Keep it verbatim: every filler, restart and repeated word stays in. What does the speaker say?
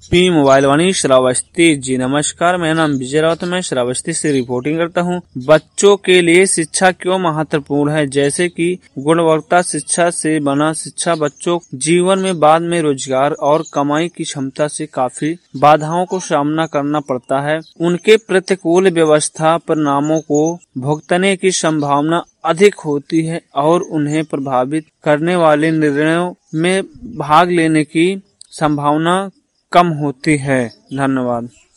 P mobile Vani Shravasti ji नमस्कार, मेरा नाम विजय राउत, मैं श्रावस्ती से रिपोर्टिंग करता हूँ। बच्चों के लिए शिक्षा क्यों महत्वपूर्ण है? जैसे कि गुणवत्ता शिक्षा से बना शिक्षा बच्चों जीवन में बाद में रोजगार और कमाई की क्षमता से काफी बाधाओं को सामना करना पड़ता है। उनके प्रतिकूल व्यवस्था परिणामों को भुगतने की संभावना अधिक होती है और उन्हें प्रभावित करने वाले निर्णयों में भाग लेने की संभावना कम होती है। धन्यवाद।